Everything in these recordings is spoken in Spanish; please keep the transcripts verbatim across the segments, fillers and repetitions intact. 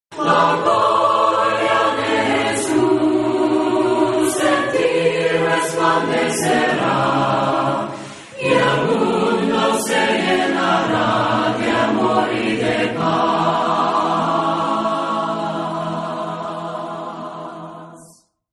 La gloria de Jesús en ti resplandecerá, y el mundo se llenará de amor y de paz.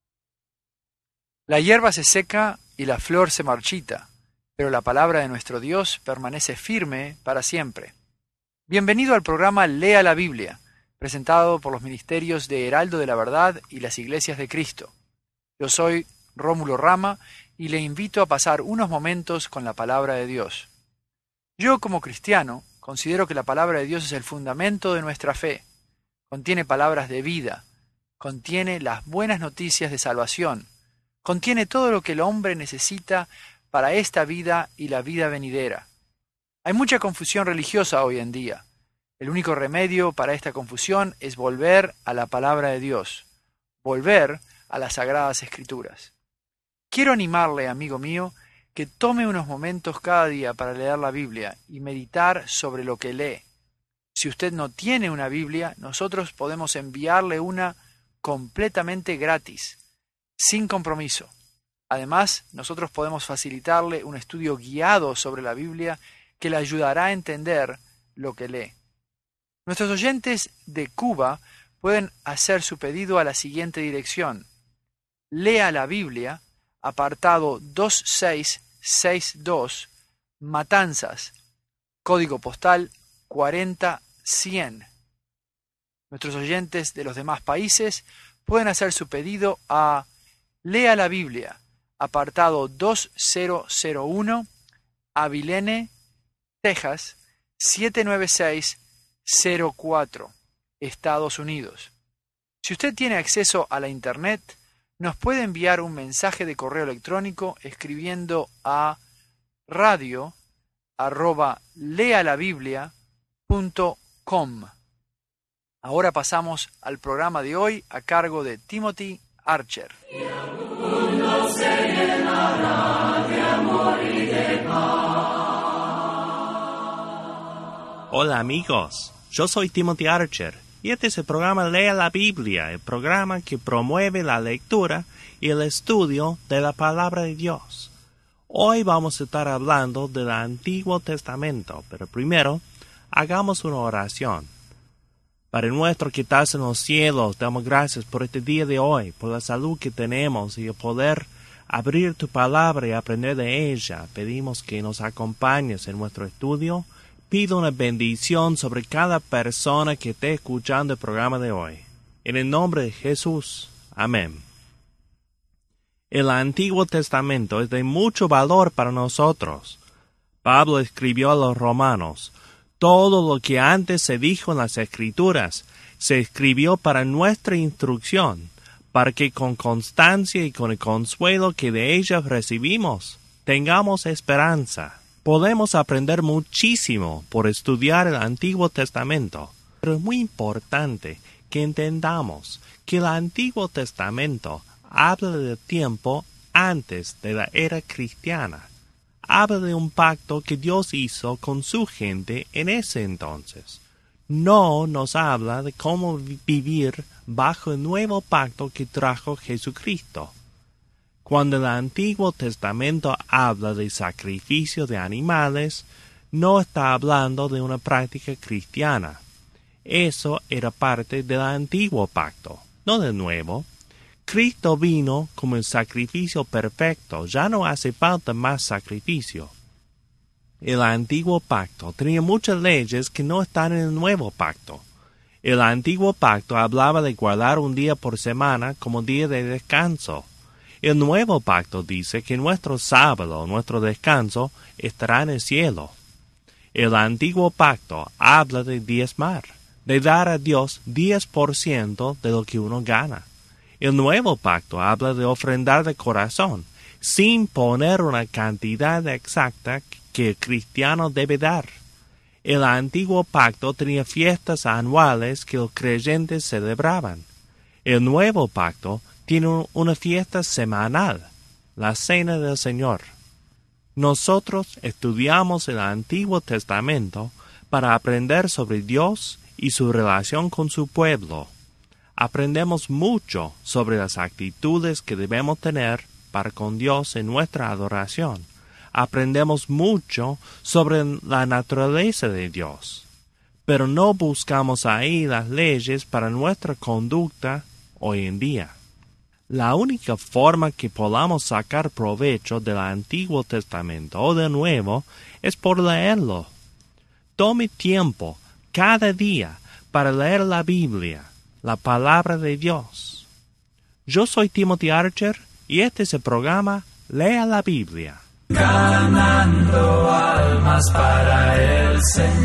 La hierba se seca y la flor se marchita, pero la palabra de nuestro Dios permanece firme para siempre. Bienvenido al programa Lea la Biblia, presentado por los ministerios de Heraldo de la Verdad y las Iglesias de Cristo. Yo soy Rómulo Rama y le invito a pasar unos momentos con la palabra de Dios. Yo, como cristiano, considero que la palabra de Dios es el fundamento de nuestra fe. Contiene palabras de vida, contiene las buenas noticias de salvación, contiene todo lo que el hombre necesita para esta vida y la vida venidera. Hay mucha confusión religiosa hoy en día. El único remedio para esta confusión es volver a la palabra de Dios, volver a las Sagradas Escrituras. Quiero animarle, amigo mío, que tome unos momentos cada día para leer la Biblia y meditar sobre lo que lee. Si usted no tiene una Biblia, nosotros podemos enviarle una completamente gratis, sin compromiso. Además, nosotros podemos facilitarle un estudio guiado sobre la Biblia que le ayudará a entender lo que lee. Nuestros oyentes de Cuba pueden hacer su pedido a la siguiente dirección: Lea la Biblia, apartado dos seis seis dos, Matanzas, código postal cuarenta cien. Nuestros oyentes de los demás países pueden hacer su pedido a Lea la Biblia, apartado dos cero cero uno, Abilene, Texas, siete nueve seis cero cuatro, Estados Unidos. Si usted tiene acceso a la Internet, nos puede enviar un mensaje de correo electrónico escribiendo a radio arroba lealabiblia punto com. Ahora pasamos al programa de hoy a cargo de Timothy Archer. Y el mundo se llenará de amor y de paz. Hola amigos, yo soy Timothy Archer y este es el programa Lea la Biblia, el programa que promueve la lectura y el estudio de la palabra de Dios. Hoy vamos a estar hablando del Antiguo Testamento, pero primero hagamos una oración. Padre nuestro que estás en los cielos, damos gracias por este día de hoy, por la salud que tenemos y el poder abrir tu palabra y aprender de ella. Pedimos que nos acompañes en nuestro estudio. Pido una bendición sobre cada persona que esté escuchando el programa de hoy. En el nombre de Jesús. Amén. El Antiguo Testamento es de mucho valor para nosotros. Pablo escribió a los romanos: todo lo que antes se dijo en las Escrituras se escribió para nuestra instrucción, para que con constancia y con el consuelo que de ellas recibimos, tengamos esperanza. Podemos aprender muchísimo por estudiar el Antiguo Testamento, pero es muy importante que entendamos que el Antiguo Testamento habla del tiempo antes de la era cristiana. Habla de un pacto que Dios hizo con su gente en ese entonces. No nos habla de cómo vivir bajo el nuevo pacto que trajo Jesucristo. Cuando el Antiguo Testamento habla de sacrificio de animales, no está hablando de una práctica cristiana. Eso era parte del Antiguo Pacto, no del Nuevo. Cristo vino como el sacrificio perfecto, ya no hace falta más sacrificio. El Antiguo Pacto tenía muchas leyes que no están en el Nuevo Pacto. El Antiguo Pacto hablaba de guardar un día por semana como día de descanso. El Nuevo Pacto dice que nuestro sábado, nuestro descanso, estará en el cielo. El Antiguo Pacto habla de diezmar, de dar a Dios diez por ciento de lo que uno gana. El Nuevo Pacto habla de ofrendar de corazón, sin poner una cantidad exacta que el cristiano debe dar. El Antiguo Pacto tenía fiestas anuales que los creyentes celebraban. El Nuevo Pacto tiene una fiesta semanal, la Cena del Señor. Nosotros estudiamos el Antiguo Testamento para aprender sobre Dios y su relación con su pueblo. Aprendemos mucho sobre las actitudes que debemos tener para con Dios en nuestra adoración. Aprendemos mucho sobre la naturaleza de Dios, pero no buscamos ahí las leyes para nuestra conducta hoy en día. La única forma que podamos sacar provecho del Antiguo Testamento o del Nuevo es por leerlo. Tome tiempo cada día para leer la Biblia, la palabra de Dios. Yo soy Timothy Archer y este es el programa Lea la Biblia. Ganando almas para el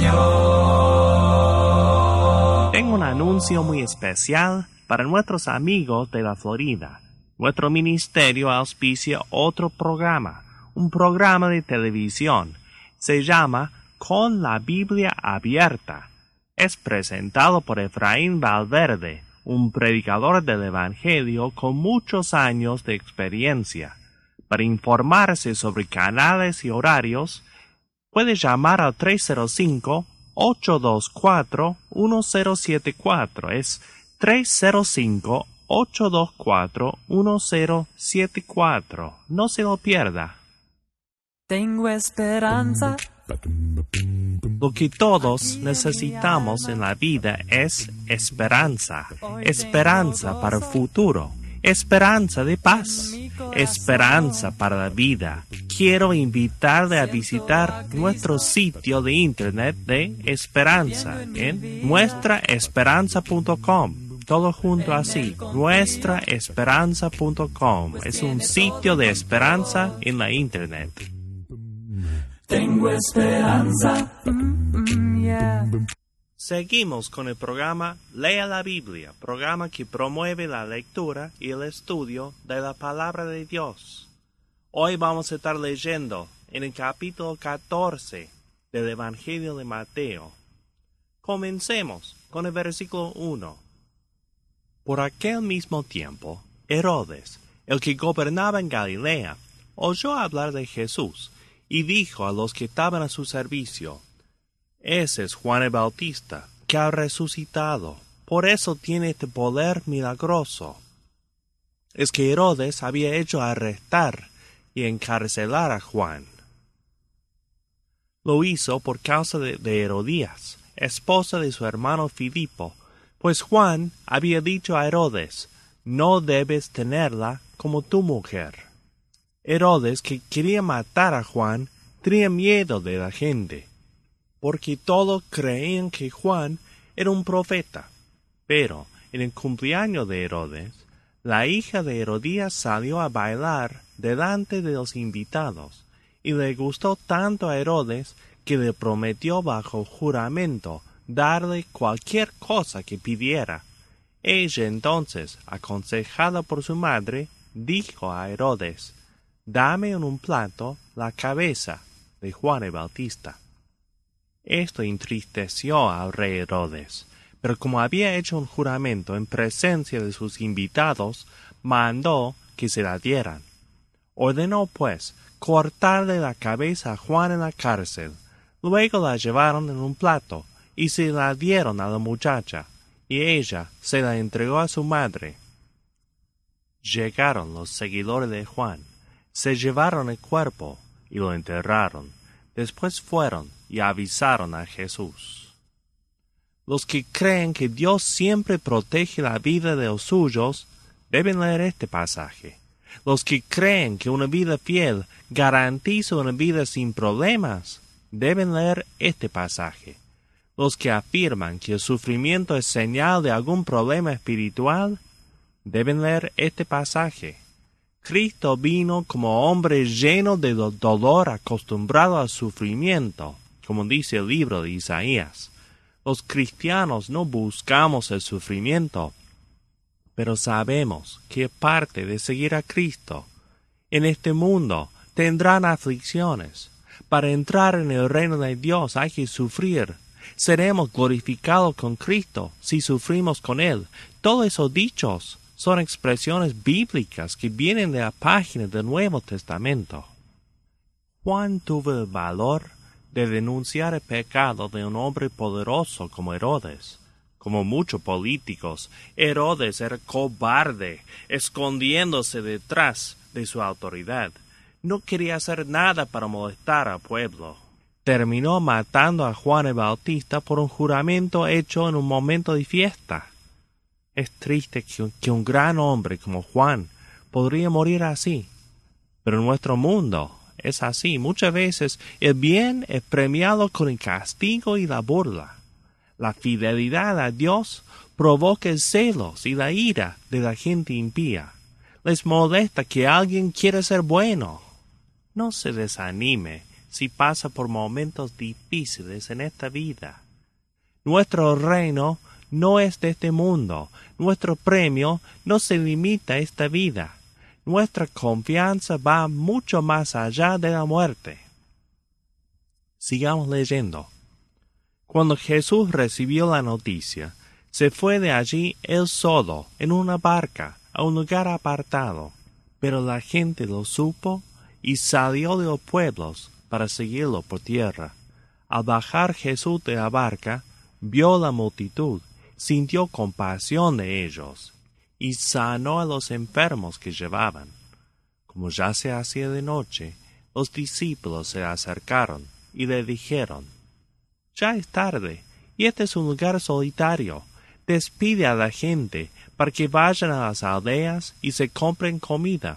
Señor. Tengo un anuncio muy especial para nuestros amigos de la Florida. Nuestro ministerio auspicia otro programa, un programa de televisión. Se llama Con la Biblia Abierta. Es presentado por Efraín Valverde, un predicador del Evangelio con muchos años de experiencia. Para informarse sobre canales y horarios, puede llamar al tres cero cinco, ocho dos cuatro, uno cero siete cuatro. Es tres cero cinco, ocho dos cuatro, uno cero siete cuatro. No se lo pierda. Tengo esperanza. Lo que todos necesitamos en la vida es esperanza. Esperanza para el futuro. Esperanza de paz. Esperanza para la vida. Quiero invitarle a visitar nuestro sitio de internet de esperanza en nuestra esperanza punto com. Todo junto así, nuestra esperanza punto com. Es un sitio de esperanza en la internet. Tengo esperanza. Mm, yeah. Seguimos con el programa Lea la Biblia, programa que promueve la lectura y el estudio de la palabra de Dios. Hoy vamos a estar leyendo en el capítulo catorce del Evangelio de Mateo. Comencemos con el versículo uno. Por aquel mismo tiempo, Herodes, el que gobernaba en Galilea, oyó hablar de Jesús y dijo a los que estaban a su servicio: Ese es Juan el Bautista, que ha resucitado. Por eso tiene este poder milagroso. Es que Herodes había hecho arrestar y encarcelar a Juan. Lo hizo por causa de, de Herodías, esposa de su hermano Filipo, pues Juan había dicho a Herodes: No debes tenerla como tu mujer. Herodes, que quería matar a Juan, tenía miedo de la gente, porque todos creían que Juan era un profeta. Pero en el cumpleaños de Herodes, la hija de Herodías salió a bailar delante de los invitados, y le gustó tanto a Herodes que le prometió bajo juramento darle cualquier cosa que pidiera. Ella entonces, aconsejada por su madre, dijo a Herodes: Dame en un plato la cabeza de Juan el Bautista. Esto entristeció al rey Herodes, pero como había hecho un juramento en presencia de sus invitados, mandó que se la dieran. Ordenó, pues, cortarle la cabeza a Juan en la cárcel. Luego la llevaron en un plato y se la dieron a la muchacha, y ella se la entregó a su madre. Llegaron los seguidores de Juan, se llevaron el cuerpo y lo enterraron. Después fueron y avisaron a Jesús. Los que creen que Dios siempre protege la vida de los suyos deben leer este pasaje. Los que creen que una vida fiel garantiza una vida sin problemas deben leer este pasaje. Los que afirman que el sufrimiento es señal de algún problema espiritual deben leer este pasaje. Cristo vino como hombre lleno de dolor, acostumbrado al sufrimiento, como dice el libro de Isaías. Los cristianos no buscamos el sufrimiento, pero sabemos que es parte de seguir a Cristo. En este mundo tendrán aflicciones. Para entrar en el reino de Dios hay que sufrir. Seremos glorificados con Cristo si sufrimos con Él. Todos esos dichos son expresiones bíblicas que vienen de la página del Nuevo Testamento. Juan tuvo el valor de denunciar el pecado de un hombre poderoso como Herodes, Como muchos políticos, Herodes era cobarde, escondiéndose detrás de su autoridad. No quería hacer nada para molestar al pueblo. Terminó matando a Juan el Bautista por un juramento hecho en un momento de fiesta. Es triste que, que un gran hombre como Juan podría morir así. Pero en nuestro mundo es así. Muchas veces el bien es premiado con el castigo y la burla. La fidelidad a Dios provoca el celos y la ira de la gente impía. Les molesta que alguien quiera ser bueno. No se desanime si pasa por momentos difíciles en esta vida. Nuestro reino no es de este mundo. Nuestro premio no se limita a esta vida. Nuestra confianza va mucho más allá de la muerte. Sigamos leyendo. Cuando Jesús recibió la noticia, se fue de allí él solo, en una barca, a un lugar apartado. Pero la gente lo supo y salió de los pueblos para seguirlo por tierra. Al bajar Jesús de la barca, vio la multitud, sintió compasión de ellos, y sanó a los enfermos que llevaban. Como ya se hacía de noche, los discípulos se acercaron y le dijeron: Ya es tarde, y este es un lugar solitario. Despide a la gente para que vayan a las aldeas y se compren comida.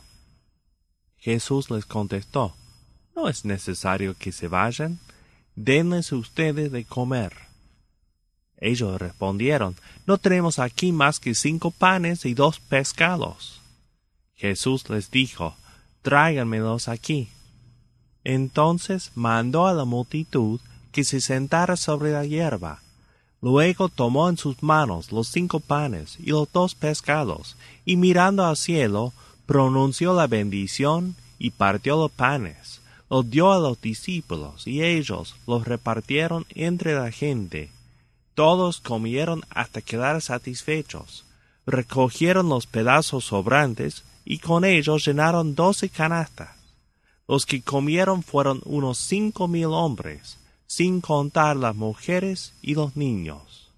Jesús les contestó: No es necesario que se vayan, denles ustedes de comer. Ellos respondieron: No tenemos aquí más que cinco panes y dos pescados. Jesús les dijo: Tráiganmelos aquí. Entonces mandó a la multitud que se sentara sobre la hierba. Luego tomó en sus manos los cinco panes y los dos pescados, y mirando al cielo, pronunció la bendición y partió los panes. Los dio a los discípulos, y ellos los repartieron entre la gente. Todos comieron hasta quedar satisfechos. Recogieron los pedazos sobrantes, y con ellos llenaron doce canastas. Los que comieron fueron unos cinco mil hombres, sin contar las mujeres y los niños.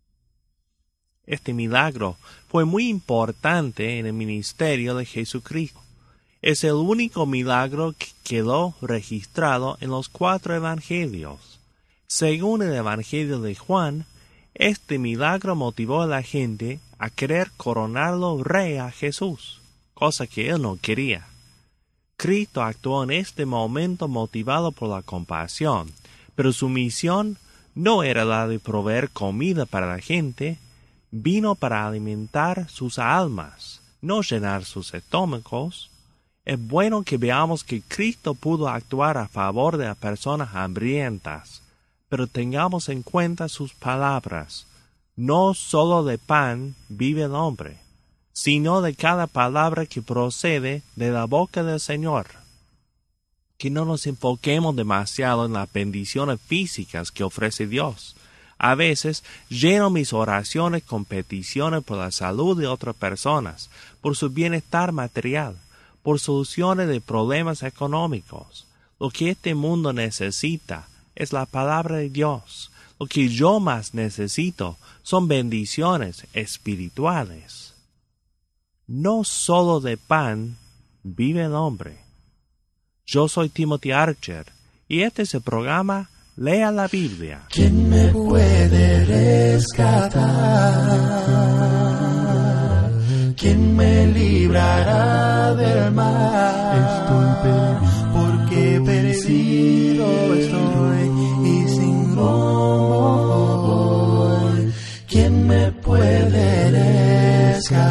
Este milagro fue muy importante en el ministerio de Jesucristo. Es el único milagro que quedó registrado en los cuatro evangelios. Según el Evangelio de Juan, este milagro motivó a la gente a querer coronarlo rey a Jesús, cosa que él no quería. Cristo actuó en este momento motivado por la compasión, pero su misión no era la de proveer comida para la gente. Vino para alimentar sus almas, no llenar sus estómagos. Es bueno que veamos que Cristo pudo actuar a favor de las personas hambrientas, pero tengamos en cuenta sus palabras: no solo de pan vive el hombre, sino de cada palabra que procede de la boca del Señor. Que no nos enfoquemos demasiado en las bendiciones físicas que ofrece Dios. A veces lleno mis oraciones con peticiones por la salud de otras personas, por su bienestar material, por soluciones de problemas económicos. Lo que este mundo necesita es la palabra de Dios. Lo que yo más necesito son bendiciones espirituales. No solo de pan vive el hombre. Yo soy Timothy Archer y este es el programa Lea la Biblia. ¿Quién me puede rescatar? ¿Quién me librará del mal? Estoy perdido, porque perdido estoy y sin rumbo voy. ¿Quién me puede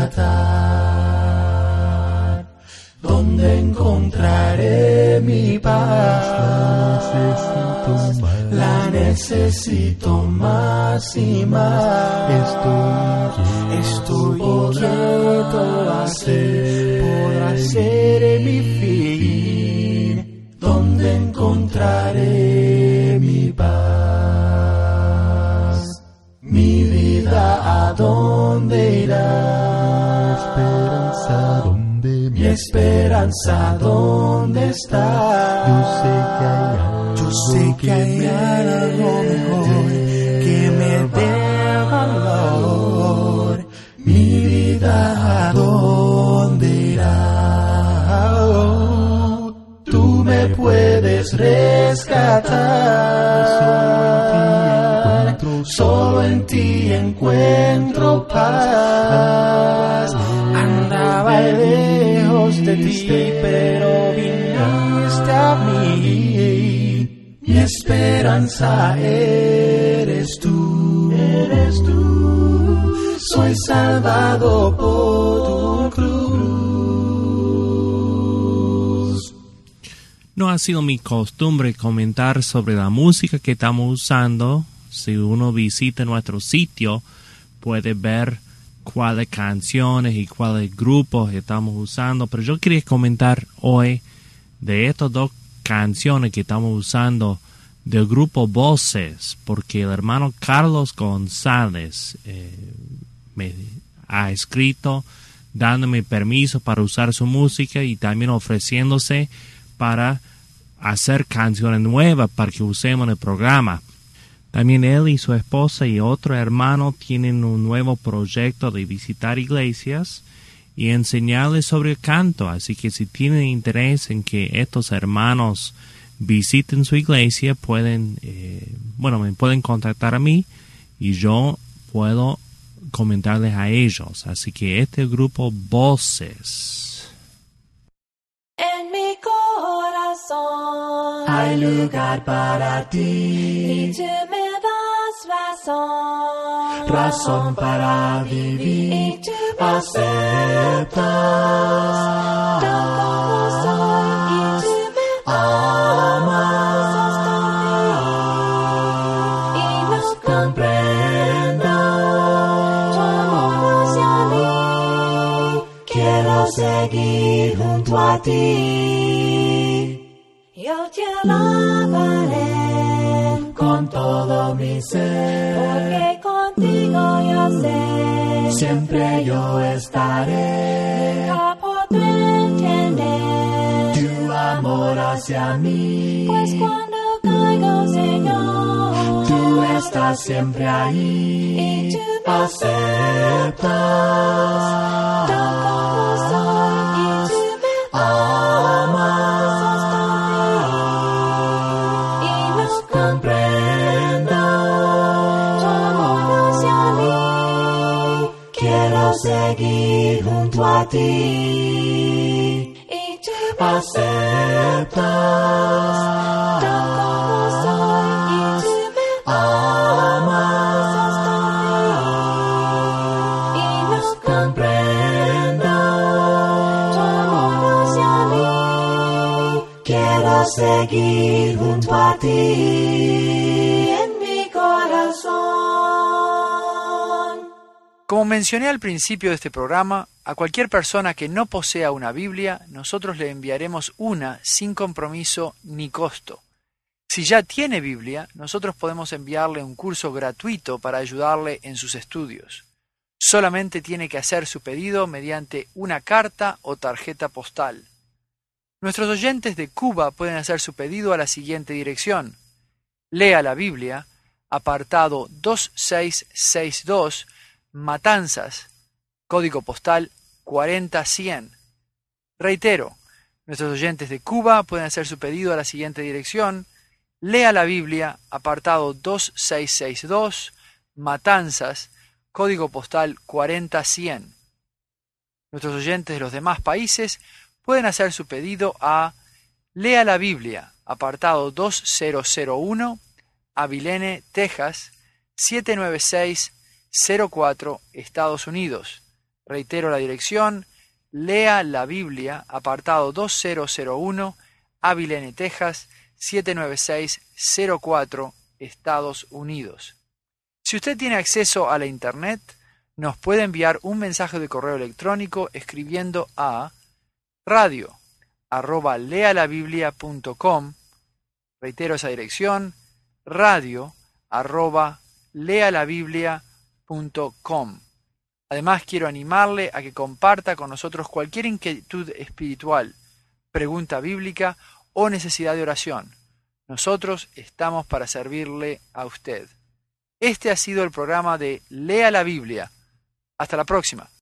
rescatar? ¿Dónde encontraré mi paz? La necesito más, la necesito más y más. Estoy, estoy inquieto a ser, podrá ser mi fin. ¿Dónde encontraré mi paz? Mi vida, ¿a dónde irá? esperanza donde Mi esperanza, ¿dónde está? Yo sé que hay algo, Yo sé que hay algo mejor que me dé valor. vida, ¿a dónde irá? Oh, tú me puedes rescatar. Solo en ti encuentro paz. Andaba lejos de ti, pero viniste a mí. Mi esperanza eres tú, eres tú. Soy salvado por tu cruz. No ha sido mi costumbre comentar sobre la música que estamos usando. Si uno visita nuestro sitio, puede ver cuáles canciones y cuáles grupos estamos usando. Pero yo quería comentar hoy de estas dos canciones que estamos usando del grupo Voces, porque el hermano Carlos González eh, me ha escrito dándome permiso para usar su música y también ofreciéndose para hacer canciones nuevas para que usemos en el programa. También él y su esposa y otro hermano tienen un nuevo proyecto de visitar iglesias y enseñarles sobre el canto. Así que si tienen interés en que estos hermanos visiten su iglesia, pueden, eh, bueno, me pueden contactar a mí y yo puedo comentarles a ellos. Así que este grupo Voces. En mi corazón hay lugar para ti, y tú me das razón, razón para vivir, y tú me aceptas tal como soy, y tú me amas y no comprendo tu amor hacia mí. quiero seguir junto a ti. Yo te alabaré Con todo mi ser, porque contigo yo sé, siempre yo estaré. nunca podré entender Tu amor hacia mí, pues cuando caigo, Señor, tú estás siempre ahí. y tú me aceptas tal como soy, y tú me amas y no comprendo tu amor hacia mí. quiero seguir junto a ti. Y tú me Aceptas tal como soy, y tú me amas y no comprendo tu amor hacia mí. quiero seguir junto a ti. En mi corazón. Como mencioné al principio de este programa, a cualquier persona que no posea una Biblia, nosotros le enviaremos una sin compromiso ni costo. Si ya tiene Biblia, nosotros podemos enviarle un curso gratuito para ayudarle en sus estudios. Solamente tiene que hacer su pedido mediante una carta o tarjeta postal. Nuestros oyentes de Cuba pueden hacer su pedido a la siguiente dirección: Lea la Biblia, apartado dos seis seis dos, Matanzas, código postal cuarenta cien. Reitero, nuestros oyentes de Cuba pueden hacer su pedido a la siguiente dirección: Lea la Biblia, apartado dos seis seis dos, Matanzas, código postal cuarenta cien. Nuestros oyentes de los demás países pueden hacer su pedido a Lea la Biblia, apartado dos mil uno, Abilene, Texas, siete nueve seis cero cuatro, Estados Unidos. Reitero la dirección: Lea la Biblia, apartado dos mil uno, Abilene, Texas, siete nueve seis cero cuatro, Estados Unidos. Si usted tiene acceso a la Internet, nos puede enviar un mensaje de correo electrónico escribiendo a radio arroba lealabiblia punto com. Reitero esa dirección: radio arroba lealabiblia punto com. Además, quiero animarle a que comparta con nosotros cualquier inquietud espiritual, pregunta bíblica o necesidad de oración. Nosotros estamos para servirle a usted. Este ha sido el programa de Lea la Biblia. Hasta la próxima.